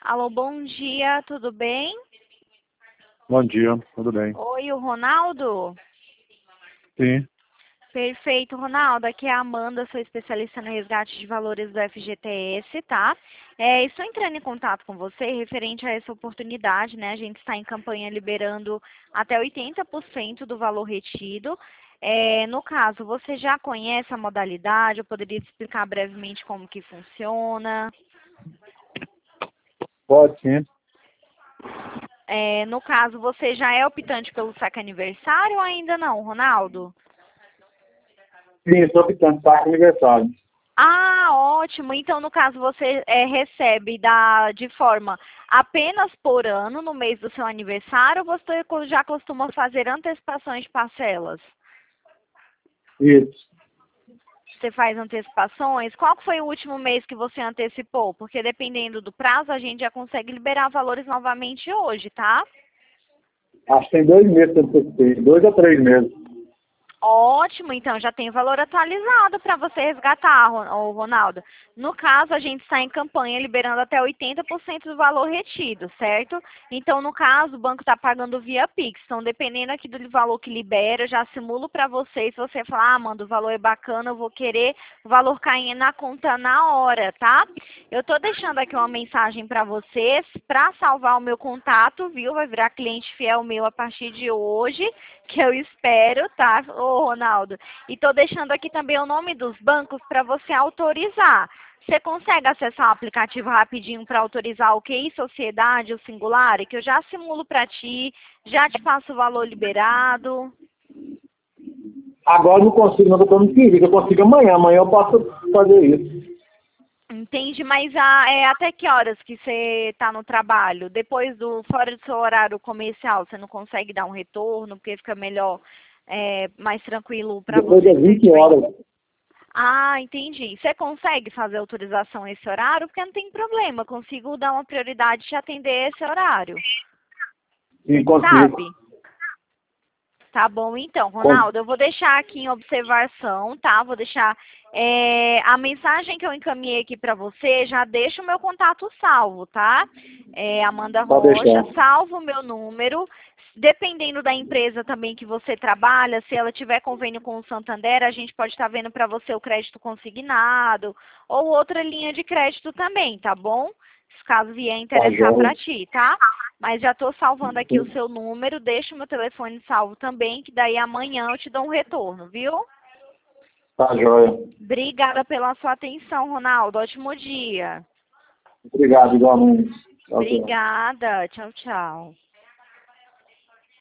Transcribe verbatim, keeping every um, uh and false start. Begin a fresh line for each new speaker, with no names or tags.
Alô, bom dia, tudo bem?
Bom dia, tudo bem?
Oi, o Ronaldo?
Sim,
Perfeito, Ronaldo. Aqui é a Amanda, sou especialista no resgate de valores do F G T S, tá? É, estou entrando em contato com você referente a essa oportunidade, né? A gente está em campanha liberando até oitenta por cento do valor retido. É, no caso, você já conhece a modalidade? Eu poderia te explicar brevemente como que funciona?
pode sim.
É, no caso, você já é optante pelo saque aniversário ou ainda não, Ronaldo?
Sim, sou optante para aniversário.
Ah, ótimo. Então, no caso, você é, recebe da, de forma apenas por ano, no mês do seu aniversário, ou você co- já costuma fazer antecipações de parcelas?
Isso.
Você faz antecipações? Qual que foi o último mês que você antecipou? Porque dependendo do prazo, a gente já consegue liberar valores novamente hoje, tá?
Acho que tem dois meses que eu antecipei, dois ou três meses.
Ótimo, então já tem valor atualizado para você resgatar, Ro- ô, Ronaldo. No caso, a gente está em campanha liberando até oitenta por cento do valor retido, certo? Então, no caso, o banco está pagando via Pix. Então, dependendo aqui do valor que libera, eu já simulo para você. Se você falar, ah, Amanda, o valor é bacana, eu vou querer o valor cair na conta na hora, tá? Eu estou deixando aqui uma mensagem para vocês para salvar o meu contato, viu? Vai virar cliente fiel meu a partir de hoje, que eu espero, tá, ô Ronaldo? E tô deixando aqui também o nome dos bancos para você autorizar. Você consegue acessar o aplicativo rapidinho para autorizar o Q I Sociedade, o Singular, que eu já simulo para ti, já te passo o valor liberado.
Agora eu não consigo, não, porque eu não queria, que eu consigo amanhã. Amanhã eu posso fazer isso.
Entende? Mas ah, é, até que horas que você está no trabalho? Depois do, fora do seu horário comercial, você não consegue dar um retorno, porque fica melhor, é, mais tranquilo para
Depois
você
das
se você
vinte
tiver.
horas.
Ah, entendi. Você consegue fazer autorização esse horário? Porque não tem problema, eu consigo dar uma prioridade de atender esse horário.
Sim,
Você
consigo.
sabe? Tá bom, então,
Con-
Ronaldo, eu vou deixar aqui em observação, tá? Vou deixar é, a mensagem que eu encaminhei aqui para você, já deixa o meu contato salvo, tá? É, Amanda
Pode
Rocha,
deixar.
salvo o meu número. Dependendo da empresa também que você trabalha, se ela tiver convênio com o Santander, a gente pode estar vendo para você o crédito consignado ou outra linha de crédito também, tá bom? Se caso vier
Tá
interessar para
joia.
ti, tá? Mas já estou salvando aqui o seu número, deixa o meu telefone salvo também, que daí amanhã eu te dou um retorno, viu?
Tá joia.
Obrigada pela sua atenção, Ronaldo. Ótimo dia.
Obrigado, igualmente. Tchau, tchau.
Obrigada. Tchau, tchau.